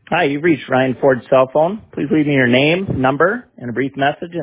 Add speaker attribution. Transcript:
Speaker 1: Hi, you've reached Ryan Ford's cell phone. Please leave me your name, number, and a brief message,